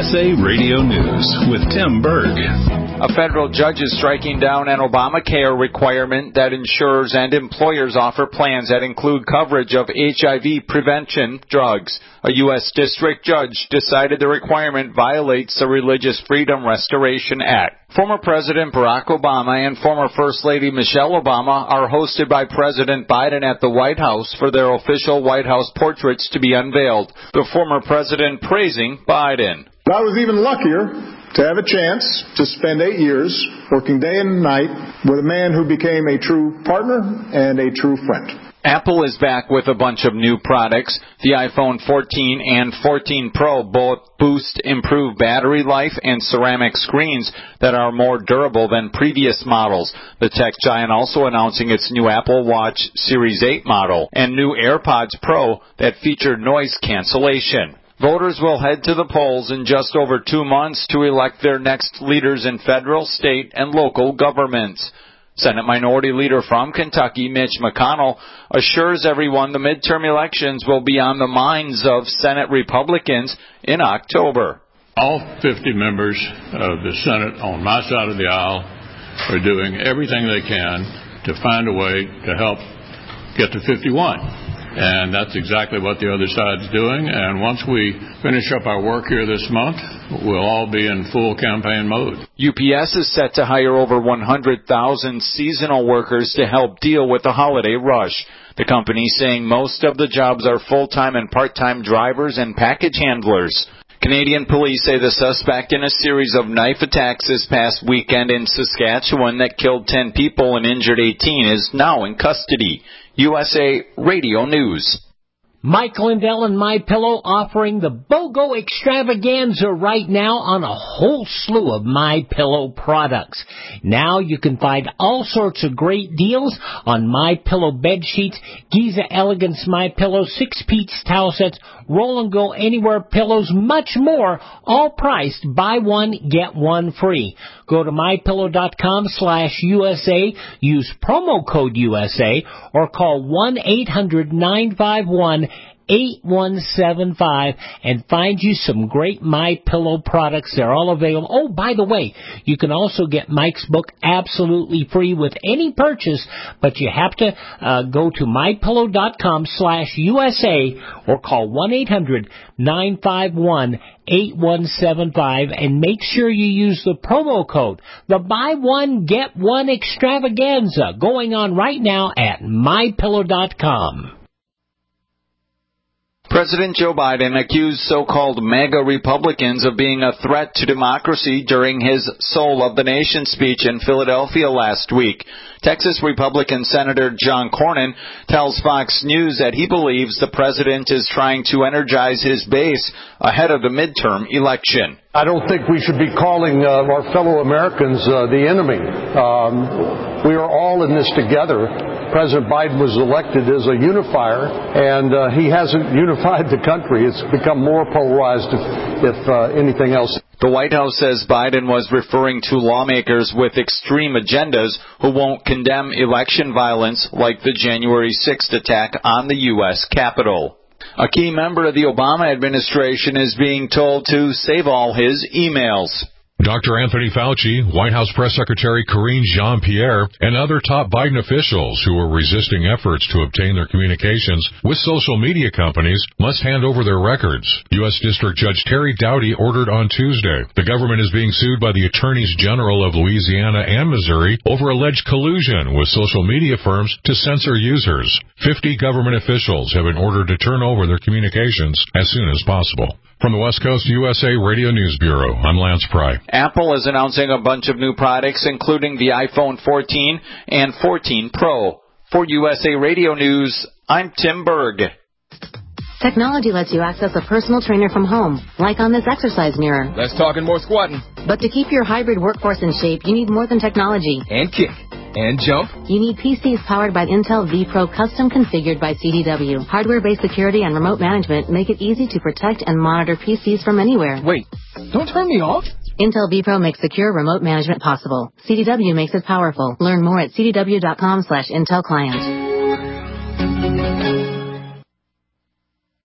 USA Radio News with Tim Berg. A federal judge is striking down an Obamacare requirement that insurers and employers offer plans that include coverage of HIV prevention drugs. A U.S. district judge decided the requirement violates the Religious Freedom Restoration Act. Former President Barack Obama and former First Lady Michelle Obama are hosted by President Biden at the White House for their official White House portraits to be unveiled. The former president praising Biden. I was even luckier to have a chance to spend 8 years working day and night with a man who became a true partner and a true friend. Apple is back with a bunch of new products. The iPhone 14 and 14 Pro both boost improved battery life and ceramic screens that are more durable than previous models. The tech giant also announcing its new Apple Watch Series 8 model and new AirPods Pro that feature noise cancellation. Voters will head to the polls in just over 2 months to elect their next leaders in federal, state, and local governments. Senate Minority Leader from Kentucky, Mitch McConnell, assures everyone the midterm elections will be on the minds of Senate Republicans in October. All 50 members of the Senate on my side of the aisle are doing everything they can to find a way to help get to 51. And that's exactly what the other side's doing. And once we finish up our work here this month, we'll all be in full campaign mode. UPS is set to hire over 100,000 seasonal workers to help deal with the holiday rush. The company saying most of the jobs are full-time and part-time drivers and package handlers. Canadian police say the suspect in a series of knife attacks this past weekend in Saskatchewan that killed 10 people and injured 18 is now in custody. USA Radio News. Mike Lindell and MyPillow offering the BOGO extravaganza right now on a whole slew of MyPillow products. Now you can find all sorts of great deals on MyPillow bed sheets, Giza Elegance MyPillow, 6-piece towel sets, Roll and Go Anywhere pillows, much more, all priced buy one, get one free. Go to mypillow.com/USA, use promo code USA, or call 1-800-951-8175 and find you some great MyPillow products. They're all available. Oh, by the way, you can also get Mike's book absolutely free with any purchase, but you have to go to mypillow.com/USA or call 1-800-951-8175 and make sure you use the promo code. The buy one, get one extravaganza going on right now at mypillow.com. President Joe Biden accused so-called MAGA Republicans of being a threat to democracy during his Soul of the Nation speech in Philadelphia last week. Texas Republican Senator John Cornyn tells Fox News that he believes the president is trying to energize his base ahead of the midterm election. I don't think we should be calling our fellow Americans the enemy. We are all in this together. President Biden was elected as a unifier, and he hasn't unified the country. It's become more polarized, if anything else. The White House says Biden was referring to lawmakers with extreme agendas who won't condemn election violence like the January 6th attack on the U.S. Capitol. A key member of the Obama administration is being told to save all his emails. Dr. Anthony Fauci, White House Press Secretary Karine Jean-Pierre, and other top Biden officials who are resisting efforts to obtain their communications with social media companies must hand over their records. U.S. District Judge Terry Doughty ordered on Tuesday. The government is being sued by the Attorneys General of Louisiana and Missouri over alleged collusion with social media firms to censor users. 50 government officials have been ordered to turn over their communications as soon as possible. From the West Coast USA Radio News Bureau, I'm Lance Pry. Apple is announcing a bunch of new products, including the iPhone 14 and 14 Pro. For USA Radio News, I'm Tim Berg. Technology lets you access a personal trainer from home, like on this exercise mirror. Less talking, more squatting. But to keep your hybrid workforce in shape, you need more than technology. And kick. And jump. You need PCs powered by Intel vPro, custom configured by CDW. Hardware-based security and remote management make it easy to protect and monitor PCs from anywhere. Wait, don't turn me off. Intel vPro makes secure remote management possible. CDW makes it powerful. Learn more at cdw.com/Intel Client.